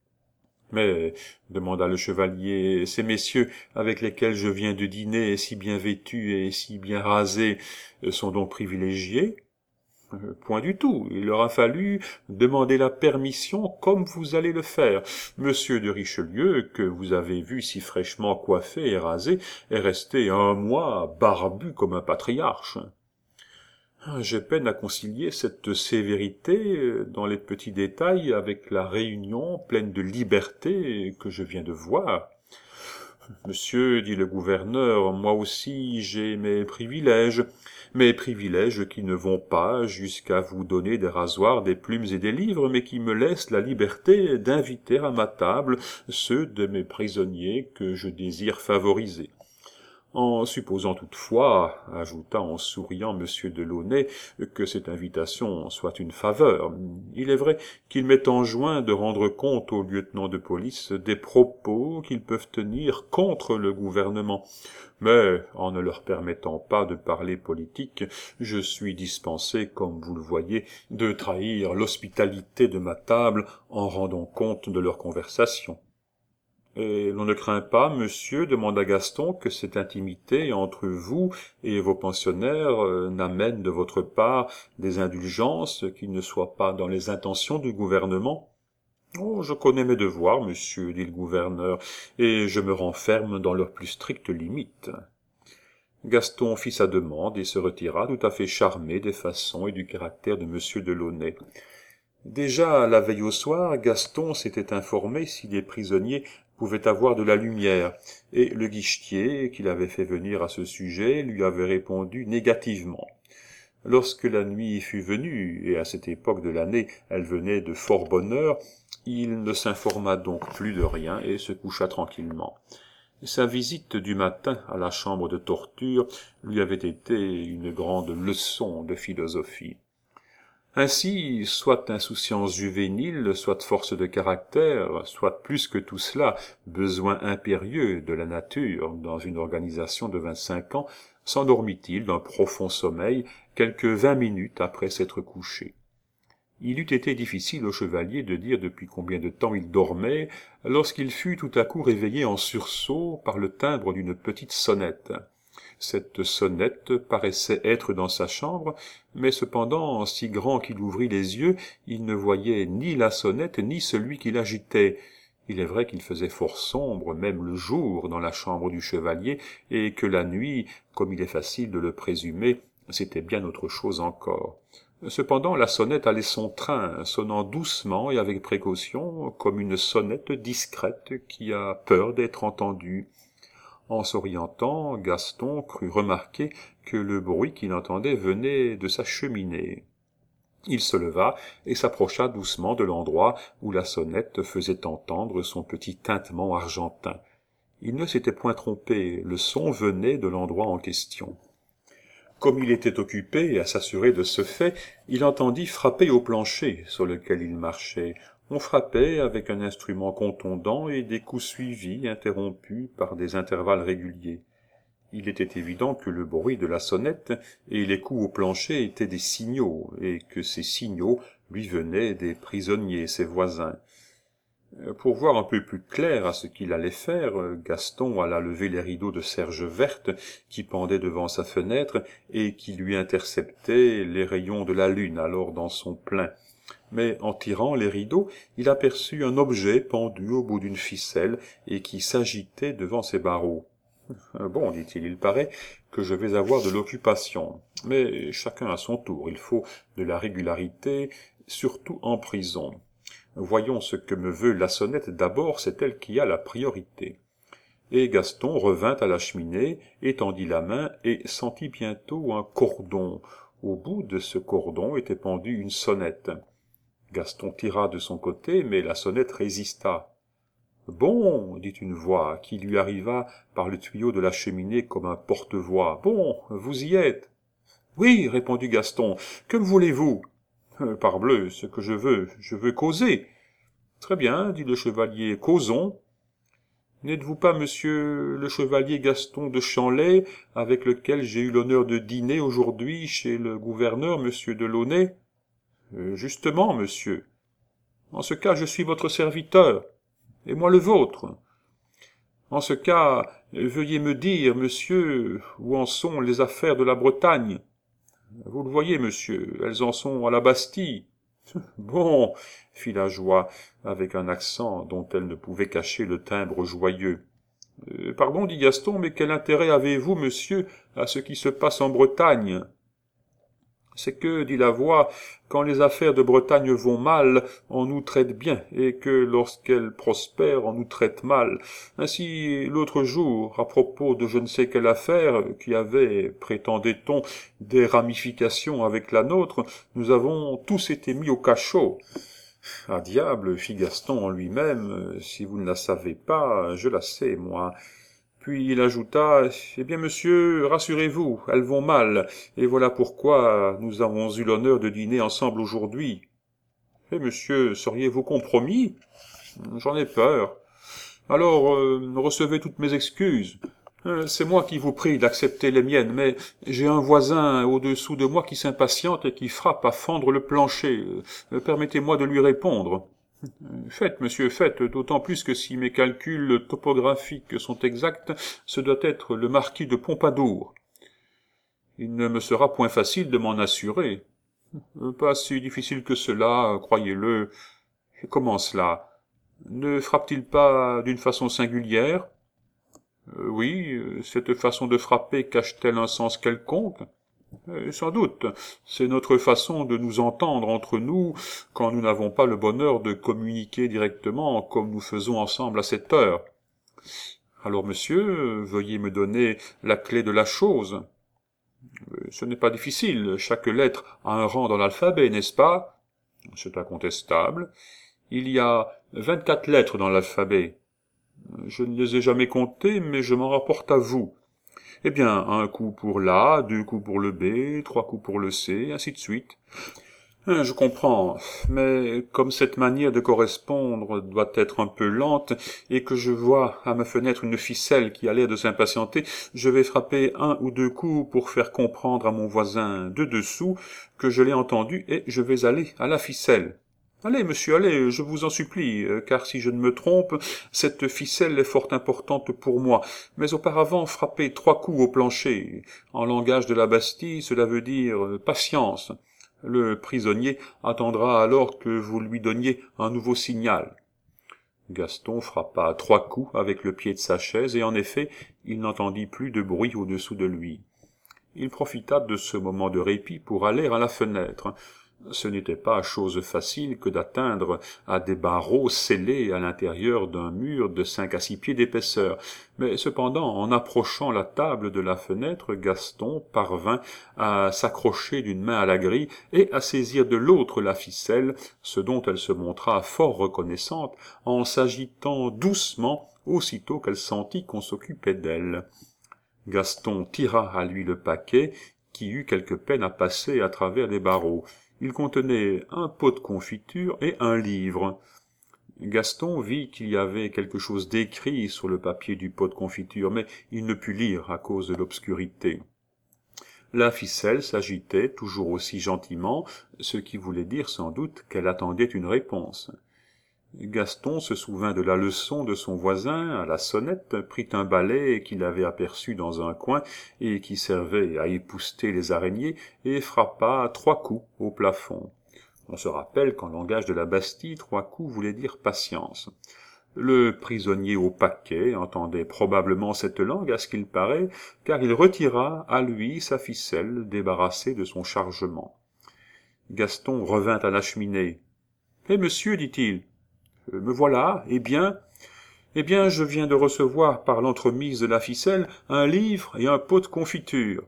Mais, demanda le chevalier, ces messieurs avec lesquels je viens de dîner, si bien vêtus et si bien rasés, sont donc privilégiés? Point du tout. Il leur a fallu demander la permission comme vous allez le faire. Monsieur de Richelieu, que vous avez vu si fraîchement coiffé et rasé, est resté 1 mois barbu comme un patriarche. J'ai peine à concilier cette sévérité dans les petits détails avec la réunion pleine de liberté que je viens de voir. Monsieur, dit le gouverneur, moi aussi j'ai mes privilèges qui ne vont pas jusqu'à vous donner des rasoirs, des plumes et des livres, mais qui me laissent la liberté d'inviter à ma table ceux de mes prisonniers que je désire favoriser. En supposant toutefois, ajouta en souriant M. de Launay, que cette invitation soit une faveur, il est vrai qu'il m'est enjoint de rendre compte au lieutenant de police des propos qu'ils peuvent tenir contre le gouvernement. Mais, en ne leur permettant pas de parler politique, je suis dispensé, comme vous le voyez, de trahir l'hospitalité de ma table en rendant compte de leur conversation. Et l'on ne craint pas, monsieur, demanda Gaston, que cette intimité entre vous et vos pensionnaires n'amène de votre part des indulgences qui ne soient pas dans les intentions du gouvernement. Oh, je connais mes devoirs, monsieur, dit le gouverneur, et je me renferme dans leurs plus strictes limites. Gaston fit sa demande et se retira tout à fait charmé des façons et du caractère de monsieur de Launay. Déjà, la veille au soir, Gaston s'était informé si les prisonniers pouvaient avoir de la lumière, et le guichetier, qu'il avait fait venir à ce sujet, lui avait répondu négativement. Lorsque la nuit fut venue, et à cette époque de l'année elle venait de fort bonne heure, il ne s'informa donc plus de rien et se coucha tranquillement. Sa visite du matin à la chambre de torture lui avait été une grande leçon de philosophie. Ainsi, soit insouciance juvénile, soit force de caractère, soit plus que tout cela, besoin impérieux de la nature dans une organisation de 25 ans, s'endormit-il d'un profond sommeil quelques 20 minutes après s'être couché. Il eût été difficile au chevalier de dire depuis combien de temps il dormait, lorsqu'il fut tout à coup réveillé en sursaut par le timbre d'une petite sonnette. Cette sonnette paraissait être dans sa chambre, mais cependant, si grand qu'il ouvrit les yeux, il ne voyait ni la sonnette ni celui qui l'agitait. Il est vrai qu'il faisait fort sombre, même le jour, dans la chambre du chevalier, et que la nuit, comme il est facile de le présumer, c'était bien autre chose encore. Cependant, la sonnette allait son train, sonnant doucement et avec précaution, comme une sonnette discrète qui a peur d'être entendue. En s'orientant, Gaston crut remarquer que le bruit qu'il entendait venait de sa cheminée. Il se leva et s'approcha doucement de l'endroit où la sonnette faisait entendre son petit tintement argentin. Il ne s'était point trompé, le son venait de l'endroit en question. Comme il était occupé à s'assurer de ce fait, il entendit frapper au plancher sur lequel il marchait. On frappait avec un instrument contondant et des coups suivis, interrompus par des intervalles réguliers. Il était évident que le bruit de la sonnette et les coups au plancher étaient des signaux, et que ces signaux lui venaient des prisonniers, ses voisins. Pour voir un peu plus clair à ce qu'il allait faire, Gaston alla lever les rideaux de serge verte qui pendaient devant sa fenêtre et qui lui interceptaient les rayons de la lune alors dans son plein. Mais en tirant les rideaux, il aperçut un objet pendu au bout d'une ficelle et qui s'agitait devant ses barreaux. « Bon, dit-il, il paraît que je vais avoir de l'occupation. Mais chacun à son tour, il faut de la régularité, surtout en prison. Voyons ce que me veut la sonnette d'abord, c'est elle qui a la priorité. » Et Gaston revint à la cheminée, étendit la main et sentit bientôt un cordon. Au bout de ce cordon était pendue une sonnette. Gaston tira de son côté, mais la sonnette résista. « Bon, dit une voix, qui lui arriva par le tuyau de la cheminée comme un porte-voix. « Bon, vous y êtes. »« Oui, répondit Gaston, que me voulez-vous ?»« Parbleu, ce que je veux causer. »« Très bien, dit le chevalier, causons. »« N'êtes-vous pas monsieur le chevalier Gaston de Chanlay, avec lequel j'ai eu l'honneur de dîner aujourd'hui chez le gouverneur, monsieur de Launay ? » Justement, monsieur. »« En ce cas, je suis votre serviteur. » « Et moi le vôtre. En ce cas, veuillez me dire, monsieur, où en sont les affaires de la Bretagne. Vous le voyez, monsieur, elles en sont à la Bastille. Bon, fit la joie, avec un accent dont elle ne pouvait cacher le timbre joyeux. Pardon, dit Gaston, mais quel intérêt avez-vous, monsieur, à ce qui se passe en Bretagne? C'est que, dit la voix, quand les affaires de Bretagne vont mal, on nous traite bien, et que lorsqu'elles prospèrent, on nous traite mal. Ainsi, l'autre jour, à propos de je ne sais quelle affaire, qui avait, prétendait-on, des ramifications avec la nôtre, nous avons tous été mis au cachot. Ah diable, fit Gaston en lui-même, si vous ne la savez pas, je la sais, moi. Puis il ajouta, « Eh bien, monsieur, rassurez-vous, elles vont mal, et voilà pourquoi nous avons eu l'honneur de dîner ensemble aujourd'hui. »« Eh, monsieur, seriez-vous compromis ? » ?»« J'en ai peur. Alors, recevez toutes mes excuses. C'est moi qui vous prie d'accepter les miennes, mais j'ai un voisin au-dessous de moi qui s'impatiente et qui frappe à fendre le plancher. Permettez-moi de lui répondre. » « Faites, monsieur, faites, d'autant plus que si mes calculs topographiques sont exacts, ce doit être le marquis de Pompadour. Il ne me sera point facile de m'en assurer. Pas si difficile que cela, croyez-le. Comment cela? Ne frappe-t-il pas d'une façon singulière? Oui, cette façon de frapper cache-t-elle un sens quelconque? Sans doute, c'est notre façon de nous entendre entre nous quand nous n'avons pas le bonheur de communiquer directement comme nous faisons ensemble à cette heure. Alors, monsieur, veuillez me donner la clé de la chose. Ce n'est pas difficile, chaque lettre a un rang dans l'alphabet, n'est-ce pas? C'est incontestable. Il y a 24 lettres dans l'alphabet. Je ne les ai jamais comptés, mais je m'en rapporte à vous. Eh bien, un coup pour l'A, 2 coups pour le B, 3 coups pour le C, ainsi de suite. Je comprends, mais comme cette manière de correspondre doit être un peu lente, et que je vois à ma fenêtre une ficelle qui a l'air de s'impatienter, je vais frapper 1 ou 2 coups pour faire comprendre à mon voisin de dessous que je l'ai entendu, et je vais aller à la ficelle. Allez, monsieur, allez, je vous en supplie, car si je ne me trompe, cette ficelle est fort importante pour moi. Mais auparavant, frappez 3 coups au plancher. En langage de la Bastille, cela veut dire patience. Le prisonnier attendra alors que vous lui donniez un nouveau signal. Gaston frappa 3 coups avec le pied de sa chaise, et en effet, il n'entendit plus de bruit au-dessous de lui. Il profita de ce moment de répit pour aller à la fenêtre. Ce n'était pas chose facile que d'atteindre à des barreaux scellés à l'intérieur d'un mur de 5 à 6 pieds d'épaisseur, mais cependant, en approchant la table de la fenêtre, Gaston parvint à s'accrocher d'une main à la grille et à saisir de l'autre la ficelle, ce dont elle se montra fort reconnaissante, en s'agitant doucement aussitôt qu'elle sentit qu'on s'occupait d'elle. Gaston tira à lui le paquet, qui eut quelque peine à passer à travers les barreaux. Il contenait un pot de confiture et un livre. Gaston vit qu'il y avait quelque chose d'écrit sur le papier du pot de confiture, mais il ne put lire à cause de l'obscurité. La ficelle s'agitait toujours aussi gentiment, ce qui voulait dire sans doute qu'elle attendait une réponse. Gaston se souvint de la leçon de son voisin à la sonnette, prit un balai qu'il avait aperçu dans un coin et qui servait à épousseter les araignées, et frappa 3 coups au plafond. On se rappelle qu'en langage de la Bastille, 3 coups voulait dire patience. Le prisonnier au paquet entendait probablement cette langue à ce qu'il paraît, car il retira à lui sa ficelle débarrassée de son chargement. Gaston revint à la cheminée. « Eh, monsieur, dit-il, me voilà, eh bien, je viens de recevoir par l'entremise de la ficelle un livre et un pot de confiture.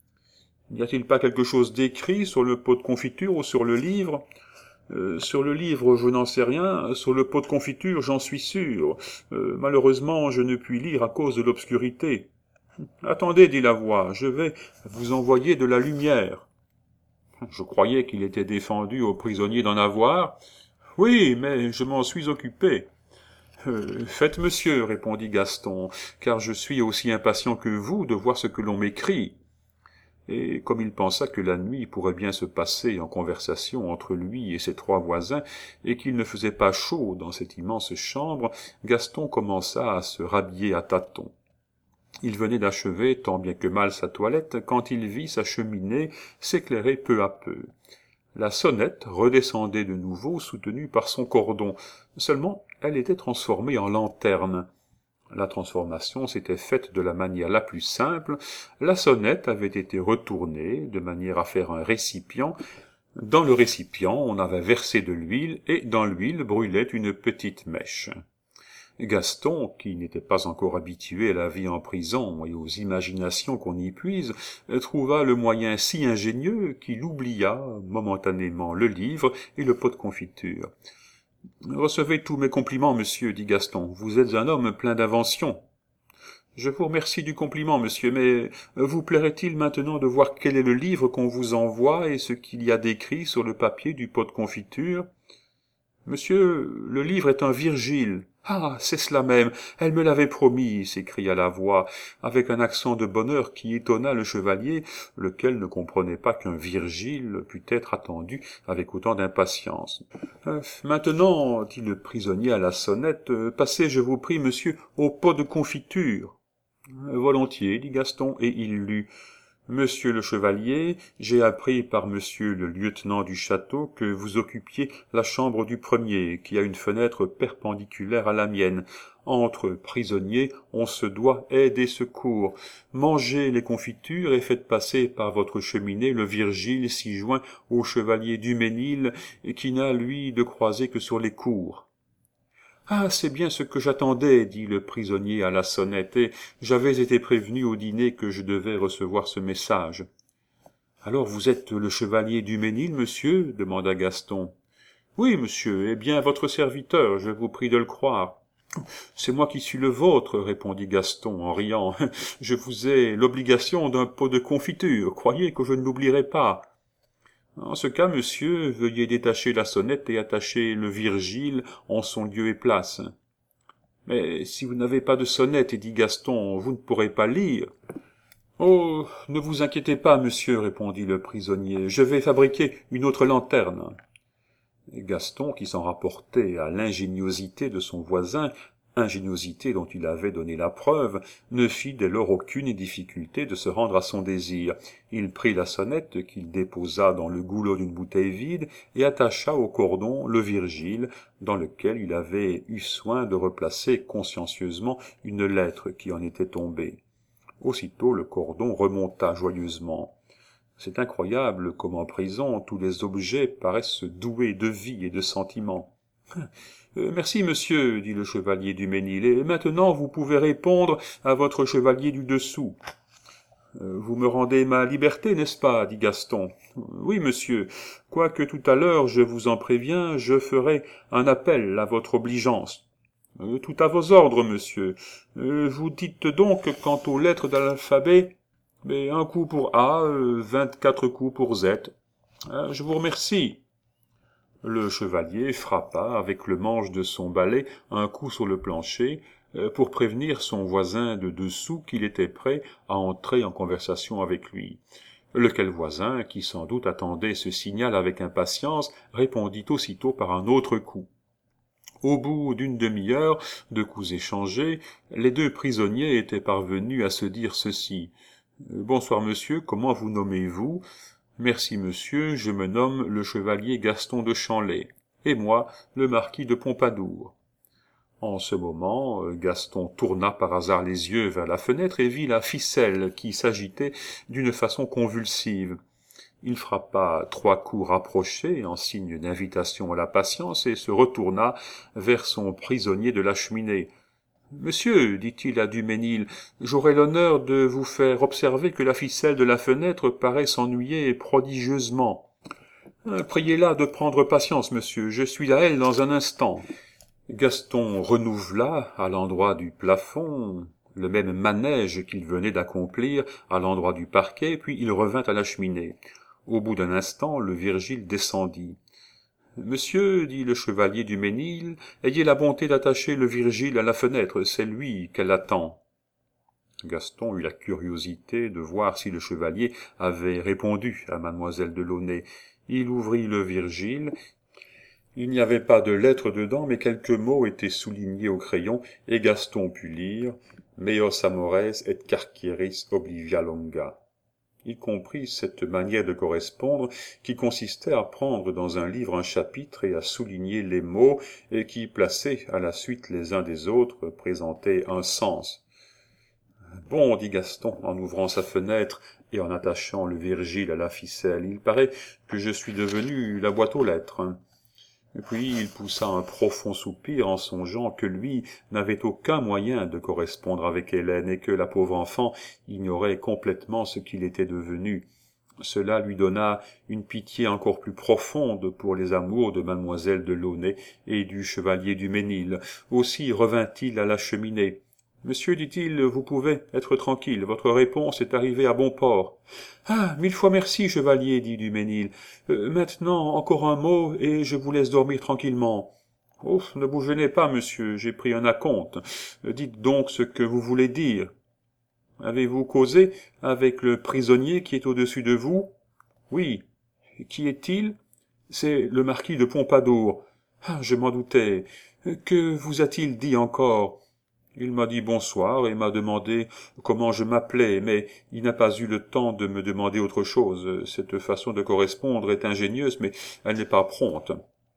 N'y a-t-il pas quelque chose d'écrit sur le pot de confiture ou sur le livre ? Sur le livre, je n'en sais rien, sur le pot de confiture, j'en suis sûr. Malheureusement, je ne puis lire à cause de l'obscurité. Attendez, dit la voix, je vais vous envoyer de la lumière. Je croyais qu'il était défendu aux prisonniers d'en avoir. Oui, mais je m'en suis occupé. Faites, monsieur, répondit Gaston, car je suis aussi impatient que vous de voir ce que l'on m'écrit. Et comme il pensa que la nuit pourrait bien se passer en conversation entre lui et ses 3 voisins, et qu'il ne faisait pas chaud dans cette immense chambre, Gaston commença à se rhabiller à tâtons. Il venait d'achever tant bien que mal sa toilette, quand il vit sa cheminée s'éclairer peu à peu. La sonnette redescendait de nouveau, soutenue par son cordon. Seulement, elle était transformée en lanterne. La transformation s'était faite de la manière la plus simple. La sonnette avait été retournée, de manière à faire un récipient. Dans le récipient, on avait versé de l'huile, et dans l'huile brûlait une petite mèche. Gaston, qui n'était pas encore habitué à la vie en prison et aux imaginations qu'on y puise, trouva le moyen si ingénieux qu'il oublia momentanément le livre et le pot de confiture. « Recevez tous mes compliments, monsieur, dit Gaston. Vous êtes un homme plein d'inventions. »« Je vous remercie du compliment, monsieur, mais vous plairait-il maintenant de voir quel est le livre qu'on vous envoie et ce qu'il y a d'écrit sur le papier du pot de confiture ?»« Monsieur, le livre est un Virgile. »« Ah, c'est cela même, elle me l'avait promis, » s'écria la voix, avec un accent de bonheur qui étonna le chevalier, lequel ne comprenait pas qu'un Virgile pût être attendu avec autant d'impatience. « Maintenant, dit le prisonnier à la sonnette, passez, je vous prie, monsieur, au pot de confiture. »« Volontiers, dit Gaston, et il lut. Monsieur le chevalier, j'ai appris par monsieur le lieutenant du château que vous occupiez la chambre du premier, qui a une fenêtre perpendiculaire à la mienne. Entre prisonniers, on se doit aide et secours. Mangez les confitures et faites passer par votre cheminée le Virgile si joint au chevalier Duménil, qui n'a, lui, de croisé que sur les cours. » « Ah, c'est bien ce que j'attendais, dit le prisonnier à la sonnette, et j'avais été prévenu au dîner que je devais recevoir ce message. »« Alors vous êtes le chevalier Duménil, monsieur ?» demanda Gaston. « Oui, monsieur, et bien votre serviteur, je vous prie de le croire. » C'est moi qui suis le vôtre, répondit Gaston en riant. Je vous ai l'obligation d'un pot de confiture, croyez que je ne l'oublierai pas. En ce cas, monsieur, veuillez détacher la sonnette et attacher le Virgile en son lieu et place. Mais si vous n'avez pas de sonnette, dit Gaston, vous ne pourrez pas lire. Oh, ne vous inquiétez pas, monsieur, répondit le prisonnier, je vais fabriquer une autre lanterne. Et Gaston, qui s'en rapportait à l'ingéniosité de son voisin, ingéniosité dont il avait donné la preuve, ne fit dès lors aucune difficulté de se rendre à son désir. Il prit la sonnette qu'il déposa dans le goulot d'une bouteille vide et attacha au cordon le Virgile, dans lequel il avait eu soin de replacer consciencieusement une lettre qui en était tombée. Aussitôt le cordon remonta joyeusement. C'est incroyable comme en prison tous les objets paraissent doués de vie et de sentiment. Merci, monsieur, dit le chevalier du Ménil, et maintenant vous pouvez répondre à votre chevalier du dessous. Vous me rendez ma liberté, n'est-ce pas, dit Gaston. Oui, monsieur, quoique tout à l'heure, je vous en préviens, je ferai un appel à votre obligeance. Tout à vos ordres, monsieur. Vous dites donc, quant aux lettres de l'alphabet, mais un coup pour A, 24 coups pour Z. Je vous remercie. Le chevalier frappa avec le manche de son balai un coup sur le plancher, pour prévenir son voisin de dessous qu'il était prêt à entrer en conversation avec lui. Lequel voisin, qui sans doute attendait ce signal avec impatience, répondit aussitôt par un autre coup. Au bout d'une demi-heure de coups échangés, les deux prisonniers étaient parvenus à se dire ceci. « Bonsoir, monsieur, comment vous nommez-vous ? » « Merci, monsieur, je me nomme le chevalier Gaston de Chanlay, et moi, le marquis de Pompadour. » En ce moment, Gaston tourna par hasard les yeux vers la fenêtre et vit la ficelle qui s'agitait d'une façon convulsive. Il frappa 3 coups rapprochés en signe d'invitation à la patience et se retourna vers son prisonnier de la cheminée. « Monsieur, dit-il à Duménil, j'aurai l'honneur de vous faire observer que la ficelle de la fenêtre paraît s'ennuyer prodigieusement. Priez-la de prendre patience, monsieur, je suis à elle dans un instant. » Gaston renouvela, à l'endroit du plafond, le même manège qu'il venait d'accomplir à l'endroit du parquet, puis il revint à la cheminée. Au bout d'un instant, le Virgile descendit. « Monsieur, dit le chevalier du Ménil, ayez la bonté d'attacher le Virgile à la fenêtre, c'est lui qu'elle attend. » Gaston eut la curiosité de voir si le chevalier avait répondu à mademoiselle de Launay. Il ouvrit le Virgile. Il n'y avait pas de lettres dedans, mais quelques mots étaient soulignés au crayon, et Gaston put lire « Meos amores et carcieris oblivia longa ». Il comprit cette manière de correspondre qui consistait à prendre dans un livre un chapitre et à souligner les mots et qui, placés à la suite les uns des autres, présentaient un sens. « Bon, dit Gaston en ouvrant sa fenêtre et en attachant le Virgile à la ficelle, il paraît que je suis devenu la boîte aux lettres. » Et puis il poussa un profond soupir en songeant que lui n'avait aucun moyen de correspondre avec Hélène et que la pauvre enfant ignorait complètement ce qu'il était devenu. Cela lui donna une pitié encore plus profonde pour les amours de mademoiselle de Launay et du chevalier du Ménil. Aussi revint-il à la cheminée. « Monsieur, dit-il, vous pouvez être tranquille, votre réponse est arrivée à bon port. »« Ah, 1000 fois merci, chevalier, dit Duménil. Maintenant, encore un mot, et je vous laisse dormir tranquillement. »« Oh, ne vous gênez pas, monsieur, j'ai pris un acompte. Dites donc ce que vous voulez dire. »« Avez-vous causé avec le prisonnier qui est au-dessus de vous ? » ?»« Oui. »« Qui est-il ? » ?»« C'est le marquis de Pompadour. »« Ah, je m'en doutais. Que vous a-t-il dit encore ? » Il m'a dit bonsoir et m'a demandé comment je m'appelais, mais il n'a pas eu le temps de me demander autre chose. Cette façon de correspondre est ingénieuse, mais elle n'est pas prompte.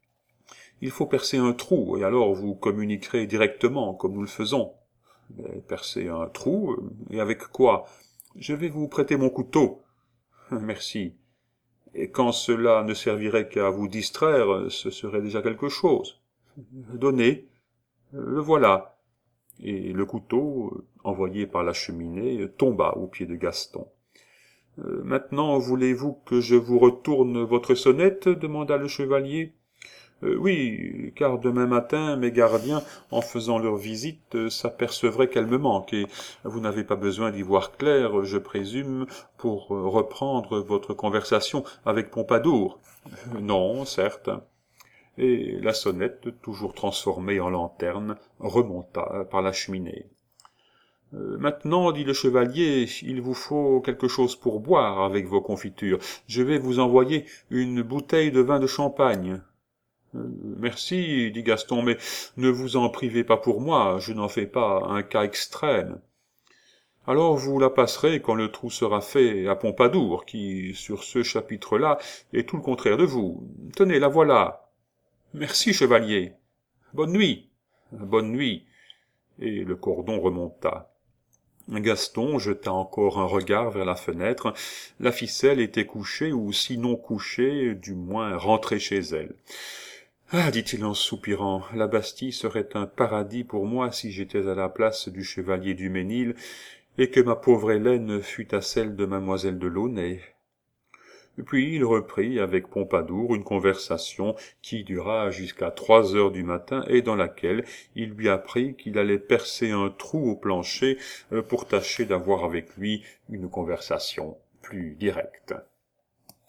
Il faut percer un trou, et alors vous communiquerez directement, comme nous le faisons. Mais percer un trou, et avec quoi? Je vais vous prêter mon couteau. Merci. Et quand cela ne servirait qu'à vous distraire, ce serait déjà quelque chose. Donnez. Le voilà. Et le couteau, envoyé par la cheminée, tomba aux pieds de Gaston. « Maintenant, voulez-vous que je vous retourne votre sonnette ?» demanda le chevalier. Oui, car demain matin, mes gardiens, en faisant leur visite, s'apercevraient qu'elle me manque, et vous n'avez pas besoin d'y voir clair, je présume, pour reprendre votre conversation avec Pompadour. Non, certes. Et la sonnette, toujours transformée en lanterne, remonta par la cheminée. Maintenant, dit le chevalier, il vous faut quelque chose pour boire avec vos confitures. Je vais vous envoyer une bouteille de vin de champagne. Merci, dit Gaston, mais ne vous en privez pas pour moi, je n'en fais pas un cas extrême. Alors vous la passerez quand le trou sera fait à Pompadour, qui, sur ce chapitre-là, est tout le contraire de vous. Tenez, la voilà. Merci, chevalier. Bonne nuit. Bonne nuit. Et le cordon remonta. Gaston jeta encore un regard vers la fenêtre. La ficelle était couchée, ou sinon couchée, du moins rentrée chez elle. Ah, dit-il en soupirant, la Bastille serait un paradis pour moi si j'étais à la place du chevalier du Ménil, et que ma pauvre Hélène fût à celle de mademoiselle de Launay. Puis il reprit avec Pompadour une conversation qui dura jusqu'à 3 heures du matin et dans laquelle il lui apprit qu'il allait percer un trou au plancher pour tâcher d'avoir avec lui une conversation plus directe.